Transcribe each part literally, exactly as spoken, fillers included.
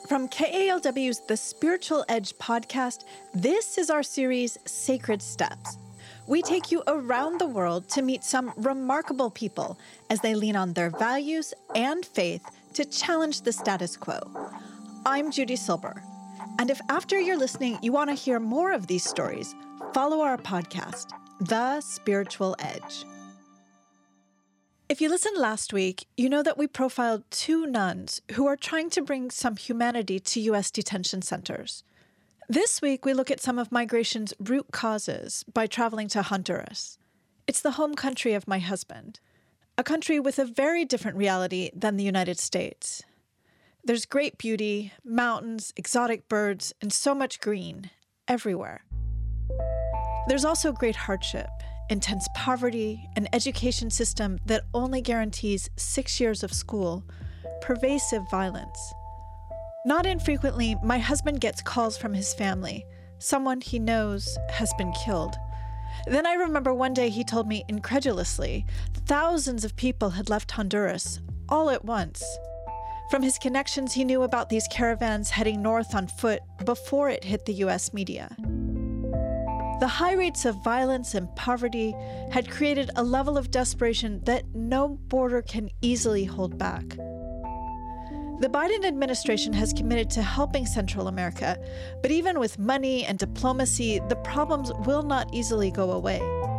From K A L W's The Spiritual Edge podcast, this is our series, Sacred Steps. We take you around the world to meet some remarkable people as they lean on their values and faith to challenge the status quo. I'm Judy Silber, and if after you're listening you want to hear more of these stories, follow our podcast, The Spiritual Edge. If you listened last week, you know that we profiled two nuns who are trying to bring some humanity to U S detention centers. This week, we look at some of migration's root causes by traveling to Honduras. It's the home country of my husband, a country with a very different reality than the United States. There's great beauty, mountains, exotic birds, and so much green everywhere. There's also great hardship, intense poverty, an education system that only guarantees six years of school, pervasive violence. Not infrequently, my husband gets calls from his family. Someone he knows has been killed. Then I remember one day he told me incredulously, thousands of people had left Honduras, all at once. From his connections, he knew about these caravans heading north on foot before it hit the U S media. The high rates of violence and poverty had created a level of desperation that no border can easily hold back. The Biden administration has committed to helping Central America, but even with money and diplomacy, the problems will not easily go away.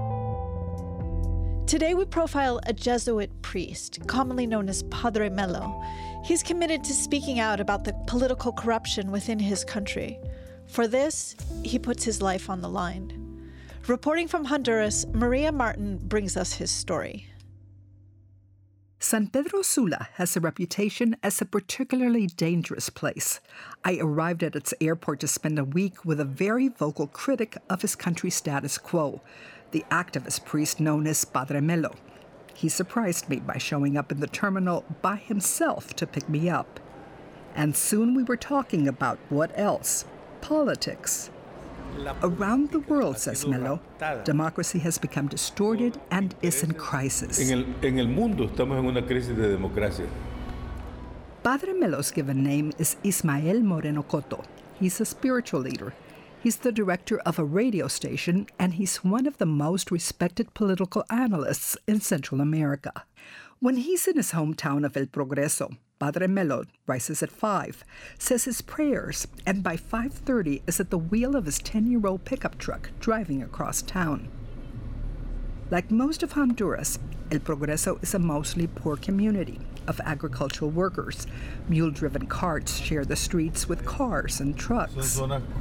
Today we profile a Jesuit priest, commonly known as Padre Melo. He's committed to speaking out about the political corruption within his country. For this, he puts his life on the line. Reporting from Honduras, Maria Martin brings us his story. San Pedro Sula has a reputation as a particularly dangerous place. I arrived at its airport to spend a week with a very vocal critic of his country's status quo, the activist priest known as Padre Melo. He surprised me by showing up in the terminal by himself to pick me up. And soon we were talking about what else? Politics. Around the world, says Melo, democracy has become distorted and is in crisis. En el mundo estamos en una crisis de democracia. Padre Melo's given name is Ismael Moreno Cotto. He's a spiritual leader. He's the director of a radio station, and he's one of the most respected political analysts in Central America. When he's in his hometown of El Progreso, Padre Melo rises at five, says his prayers, and by five thirty is at the wheel of his ten-year-old pickup truck driving across town. Like most of Honduras, El Progreso is a mostly poor community of agricultural workers. Mule-driven carts share the streets with cars and trucks.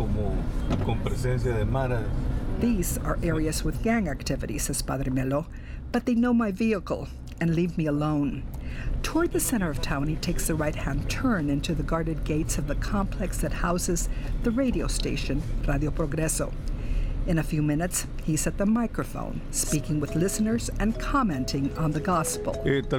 These are areas with gang activity, says Padre Melo, but they know my vehicle and leave me alone. Toward the center of town, he takes the right-hand turn into the guarded gates of the complex that houses the radio station, Radio Progreso. In a few minutes, he's at the microphone, speaking with listeners and commenting on the gospel.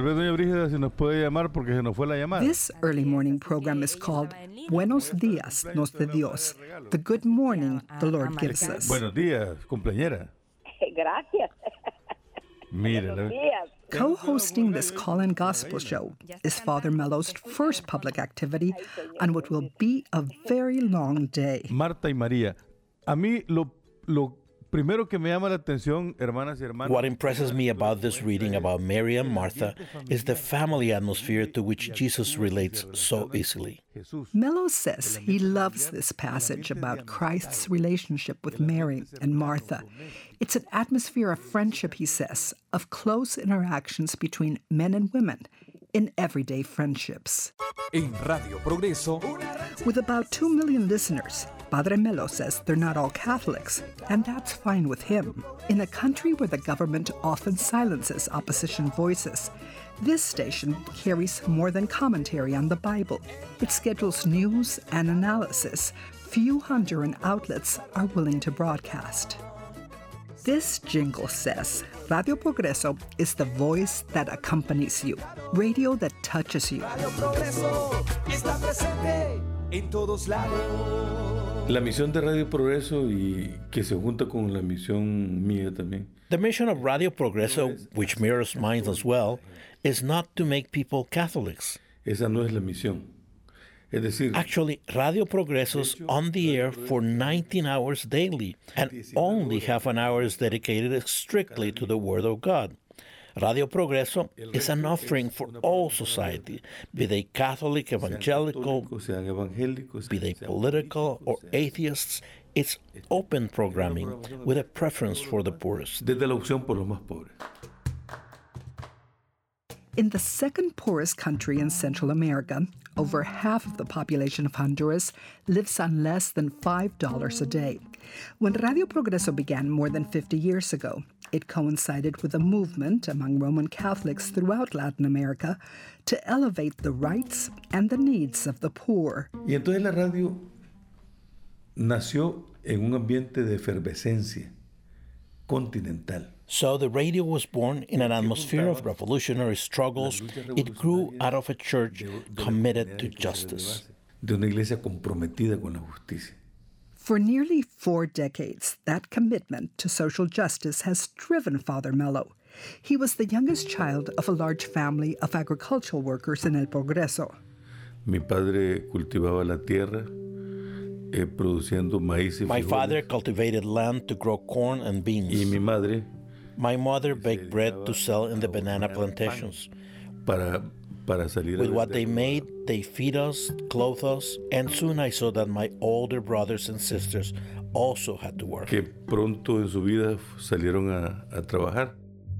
This early morning program is called Buenos Dias nos de Dios, the good morning the Lord gives us. Buenos días, cumpleañera. Gracias. Mira. Co-hosting this call-in gospel show is Father Melo's first public activity on what will be a very long day. Marta y María. A mí lo, lo primero que me llama la atención, hermanas y hermanos. What impresses me about this reading about Mary and Martha is the family atmosphere to which Jesus relates so easily. Melo says he loves this passage about Christ's relationship with Mary and Martha. It's an atmosphere of friendship, he says, of close interactions between men and women in everyday friendships. En Radio Progreso. With about two million listeners, Padre Melo says they're not all Catholics, and that's fine with him. In a country where the government often silences opposition voices, this station carries more than commentary on the Bible. It schedules news and analysis few Honduran outlets are willing to broadcast. This jingle says, Radio Progreso is the voice that accompanies you, radio that touches you. Radio Progreso está presente en todos lados. La misión de Radio Progreso y que se junta con la misión mía también. The mission of Radio Progreso, which mirrors mine as well, is not to make people Catholics. Esa no es la misión. Es decir, Actually, Radio Progreso's on the air for nineteen hours daily, and only half an hour is dedicated strictly to the Word of God. Radio Progreso is an offering for all society, be they Catholic, evangelical, be they political or atheists. It's open programming with a preference for the poorest. desde la opción por los más pobres. In the second poorest country in Central America, over half of the population of Honduras lives on less than five dollars a day. When Radio Progreso began more than fifty years ago, it coincided with a movement among Roman Catholics throughout Latin America to elevate the rights and the needs of the poor. Y entonces la radio nació en un ambiente de efervescencia continental. So the radio was born in an atmosphere of revolutionary struggles. It grew out of a church committed to justice. De una iglesia comprometida con la justicia. For nearly four decades, that commitment to social justice has driven Father Melo. He was the youngest child of a large family of agricultural workers in El Progreso. Mi padre cultivaba la tierra, eh, produciendo maíz y My frijoles. father cultivated land to grow corn and Y beans. mi madre My mother baked bread to sell in the banana plantations. para, para salir With a what they vender. made, they feed us, clothe us, and soon I saw that my older brothers and sisters also had to work. Que pronto en su vida salieron a, a trabajar.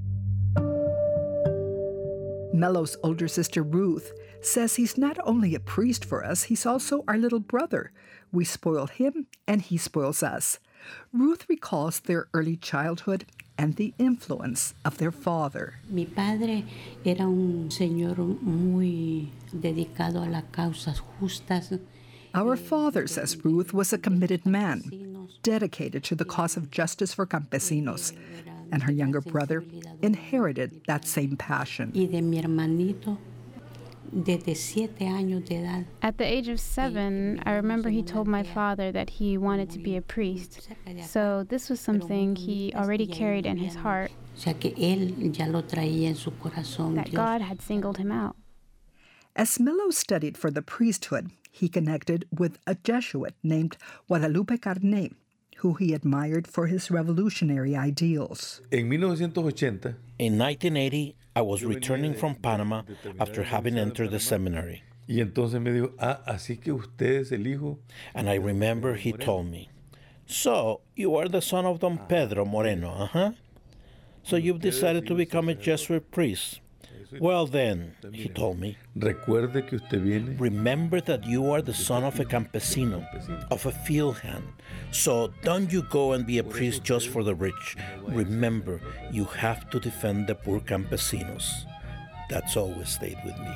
Melo's older sister Ruth says he's not only a priest for us, he's also our little brother. We spoil him and he spoils us. Ruth recalls their early childhood and the influence of their father. Mi padre era un señor muy dedicado a las causas justas. Our father, says Ruth, was a committed man, dedicated to the cause of justice for campesinos, and her younger brother inherited that same passion. Y de mi hermanito, desde siete años de edad. At the age of seven, I remember he told my father that he wanted to be a priest. So this was something he already carried in his heart, O sea que él ya lo traía en su corazón. that God had singled him out. As Melo studied for the priesthood, he connected with a Jesuit named Guadalupe Carné, who he admired for his revolutionary ideals. En mil novecientos ochenta, In nineteen eighty, I was returning from Panama after having entered the seminary. y entonces me dijo, ah, así que usted es el hijo. And I remember he told me, "So, you are the son of Don Pedro Moreno, uh-huh? So you've decided to become a Jesuit priest. Well then," he told me, Recuerde que usted viene "remember that you are the son of a campesino, of a field hand. So don't you go and be a priest just for the rich. Remember, you have to defend the poor campesinos." That's always stayed with me.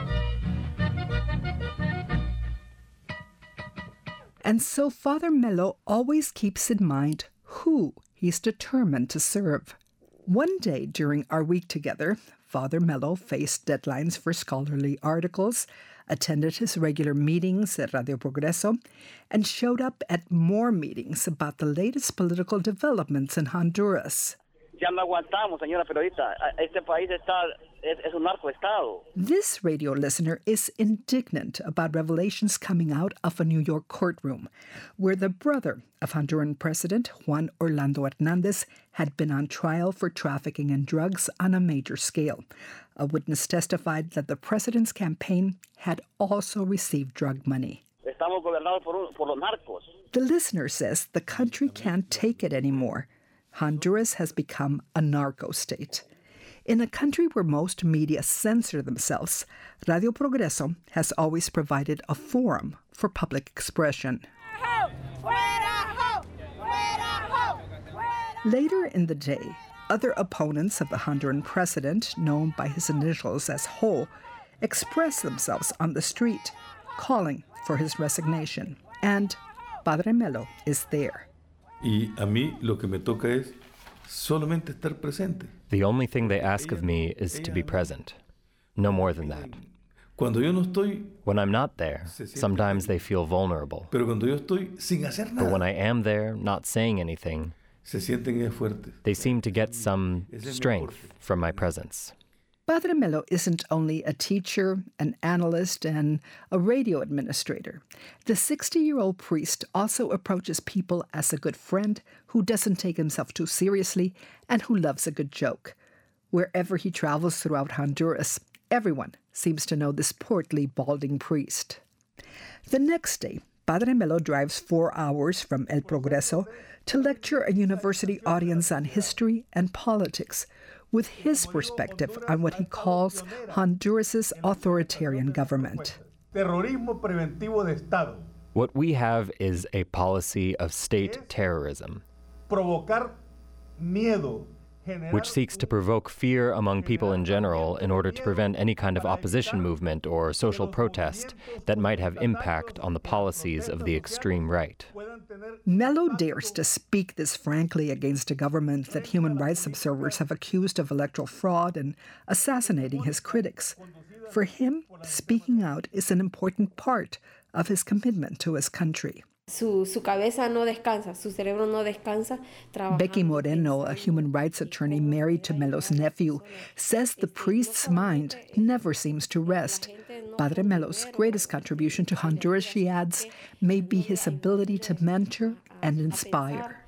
And so Father Melo always keeps in mind who he's determined to serve. One day during our week together, Father Melo faced deadlines for scholarly articles, attended his regular meetings at Radio Progreso, and showed up at more meetings about the latest political developments in Honduras. Ya no aguantamos, señora periodista. Este país está, es, es un narcoestado. This radio listener is indignant about revelations coming out of a New York courtroom, where the brother of Honduran President Juan Orlando Hernandez had been on trial for trafficking in drugs on a major scale. A witness testified that the president's campaign had also received drug money. Estamos gobernados por, un, por los narcos. The listener says the country can't take it anymore. Honduras has become a narco state. In a country where most media censor themselves, Radio Progreso has always provided a forum for public expression. Later in the day, other opponents of the Honduran president, known by his initials as H O, express themselves on the street, calling for his resignation. And Padre Melo is there. y a mí lo que me toca es solamente estar presente. The only thing they ask of me is to be present. No more than that. Cuando yo no estoy, When I'm not there, sometimes they feel vulnerable. pero cuando yo estoy sin hacer But when nada, I am there, not saying anything, se sienten ellas fuertes. they seem to get some strength from my presence. Padre Melo isn't only a teacher, an analyst, and a radio administrator. The sixty-year-old priest also approaches people as a good friend who doesn't take himself too seriously and who loves a good joke. Wherever he travels throughout Honduras, everyone seems to know this portly, balding priest. The next day, Padre Melo drives four hours from El Progreso to lecture a university audience on history and politics, with his perspective on what he calls Honduras's authoritarian government. What we have is a policy of state terrorism, which seeks to provoke fear among people in general in order to prevent any kind of opposition movement or social protest that might have impact on the policies of the extreme right. Melo dares to speak this frankly against a government that human rights observers have accused of electoral fraud and assassinating his critics. For him, speaking out is an important part of his commitment to his country. Su, su cabeza no descansa, su cerebro no descansa. Becky Moreno, a human rights attorney married to Melo's nephew, says the priest's mind never seems to rest. Padre Melo's greatest contribution to Honduras, she adds, may be his ability to mentor and inspire.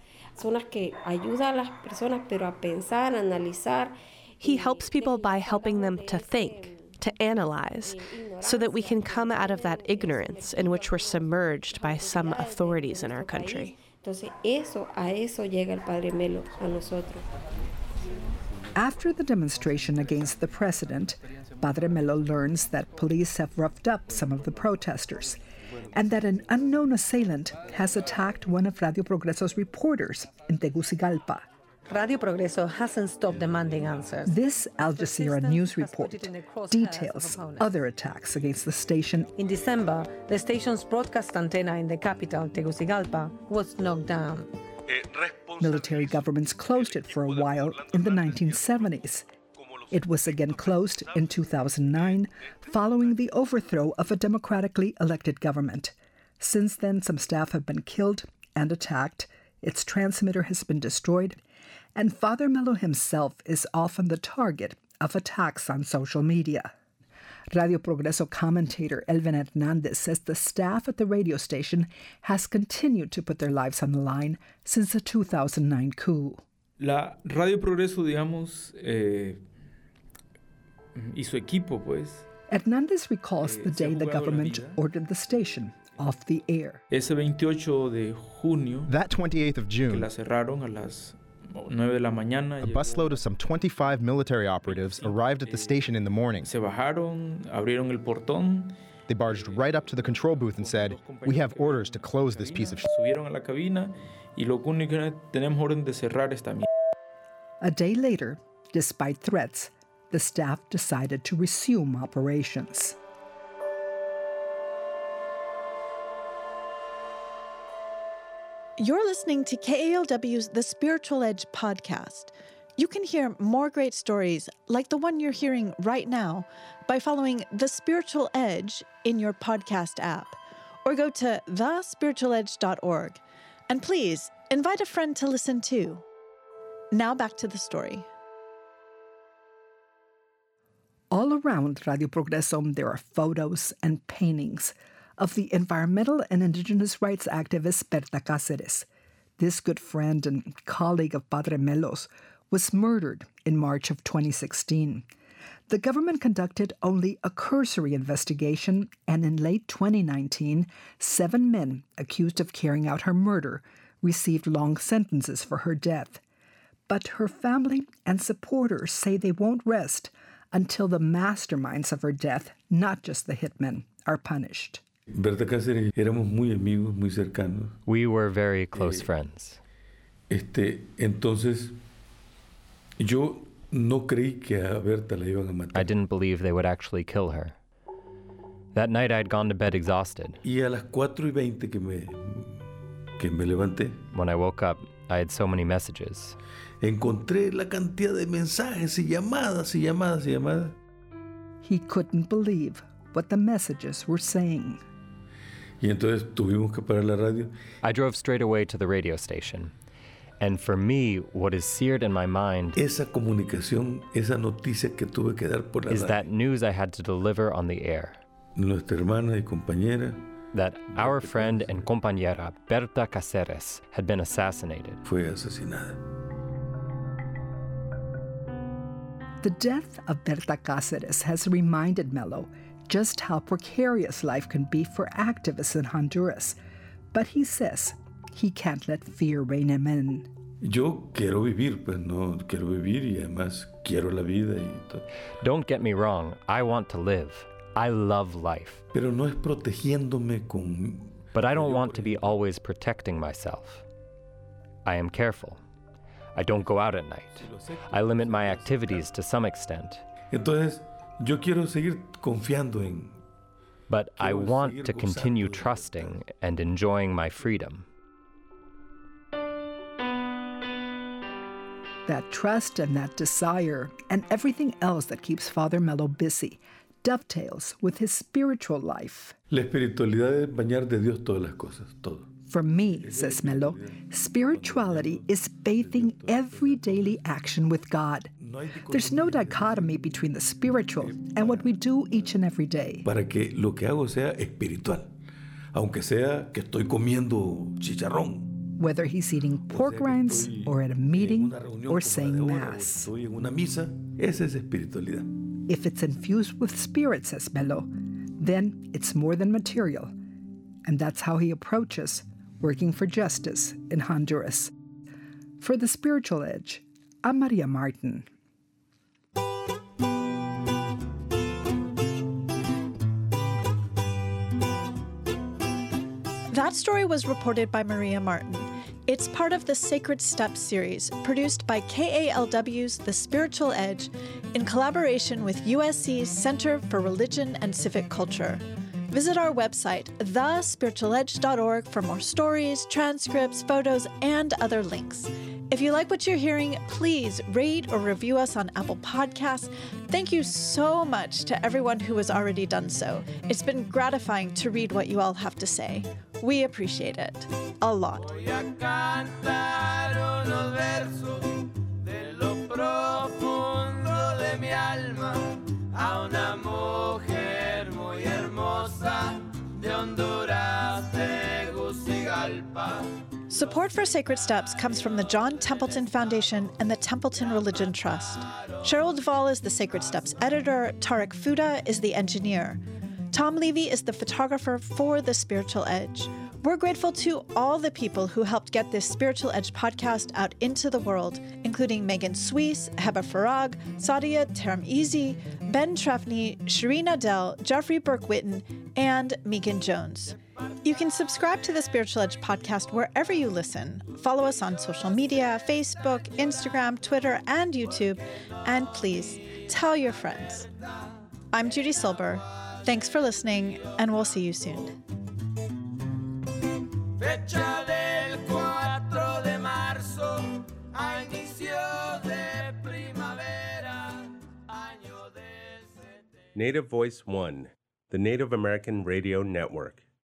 He helps people by helping them to think, to analyze, so that we can come out of that ignorance in which we're submerged by some authorities in our country. After the demonstration against the president, Padre Melo learns that police have roughed up some of the protesters and that an unknown assailant has attacked one of Radio Progreso's reporters in Tegucigalpa. Radio Progreso hasn't stopped demanding answers. This Al Jazeera news report details other attacks against the station. In December, the station's broadcast antenna in the capital, Tegucigalpa, was knocked down. Military governments closed it for a while in the nineteen seventies. It was again closed in two thousand nine, following the overthrow of a democratically elected government. Since then, some staff have been killed and attacked. Its transmitter has been destroyed, and Father Melo himself is often the target of attacks on social media. Radio Progreso commentator Elvin Hernandez says the staff at the radio station has continued to put their lives on the line since the two thousand nine coup. La Radio Progreso, digamos, eh, y su equipo, pues. Hernandez recalls the day the government ordered the station off the air. Ese veintiocho de junio, that twenty-eighth of June, que la cerraron a las nueve de la mañana. A busload of some twenty-five military operatives arrived at the station in the morning. Se bajaron, abrieron el portón. They barged right up to the control booth and said, "We have orders to close this piece of shit." Subieron a la cabina y lo único que tenemos orden de cerrar esta mierda. A day later, despite threats, the staff decided to resume operations. You're listening to K A L W's The Spiritual Edge podcast. You can hear more great stories like the one you're hearing right now by following The Spiritual Edge in your podcast app, or go to the spiritual edge dot org. And please, invite a friend to listen too. Now back to the story. All around Radio Progreso, there are photos and paintings of the environmental and indigenous rights activist Berta Cáceres. This good friend and colleague of Padre Melo's was murdered in March of twenty sixteen. The government conducted only a cursory investigation, and in late twenty nineteen, seven men accused of carrying out her murder received long sentences for her death. But her family and supporters say they won't rest until the masterminds of her death, not just the hitmen, are punished. Berta Cáceres, éramos muy amigos, muy cercanos. We were very close eh, friends. Este, entonces, yo no creí que a Berta la iban a matar. I didn't believe they would actually kill her. That night I'd gone to bed exhausted. Y a las cuatro y veinte que me, que me levanté. When I woke up, I had so many messages. Encontré la cantidad de mensajes y llamadas y llamadas y llamadas. He couldn't believe what the messages were saying. Y entonces tuvimos que parar la radio. I drove straight away to the radio station. And for me, what is seared in my mind esa comunicación, esa noticia que tuve que dar por la is radio. that news I had to deliver on the air. Nuestra hermana y compañera that our friend and compañera Berta Cáceres had been assassinated. Fue asesinada. The death of Berta Cáceres has reminded Melo just how precarious life can be for activists in Honduras. But he says he can't let fear rein him in. Yo quiero vivir, pues no, quiero vivir y además quiero la vida y todo. Don't get me wrong, I want to live. I love life. Pero no es protegiéndome con... But I don't want to be always protecting myself. I am careful. I don't go out at night. I limit my activities to some extent. Entonces, yo quiero seguir confiando en... But I want to continue trusting and enjoying my freedom. That trust and that desire and everything else that keeps Father Melo busy dovetails with his spiritual life. La espiritualidad es bañar de Dios todas las cosas, todo. For me, says Melo, spirituality is bathing every daily action with God. There's no dichotomy between the spiritual and what we do each and every day. Para que lo que hago sea espiritual, aunque sea que estoy comiendo chicharrón. Whether he's eating pork rinds or at a meeting or saying Mass. Estoy en una misa, esa es espiritualidad. If it's infused with spirit, says Melo, then it's more than material. And that's how he approaches working for justice in Honduras. For The Spiritual Edge, I'm Maria Martin. That story was reported by Maria Martin. It's part of the Sacred Steps series, produced by K A L W's The Spiritual Edge in collaboration with U S C's Center for Religion and Civic Culture. Visit our website, the spiritual edge dot org, for more stories, transcripts, photos, and other links. If you like what you're hearing, please rate or review us on Apple Podcasts. Thank you so much to everyone who has already done so. It's been gratifying to read what you all have to say. We appreciate it a lot. Voy a cantar unos versos de lo profundo de mi alma a una mujer muy hermosa de Honduras, Tegucigalpa. Support for Sacred Steps comes from the John Templeton Foundation and the Templeton Religion Trust. Cheryl Duvall is the Sacred Steps editor. Tarek Fuda is the engineer. Tom Levy is the photographer for The Spiritual Edge. We're grateful to all the people who helped get this Spiritual Edge podcast out into the world, including Megan Suisse, Heba Farag, Sadia Termizi, Ben Trefny, Shireen Adel, Jeffrey Burke-Witten, and Megan Jones. You can subscribe to the Spiritual Edge podcast wherever you listen. Follow us on social media, Facebook, Instagram, Twitter, and YouTube. And please, tell your friends. I'm Judy Silber. Thanks for listening, and we'll see you soon. Fecha del cuatro de marzo, a inicio de primavera, año del... Native Voice One, the Native American Radio Network.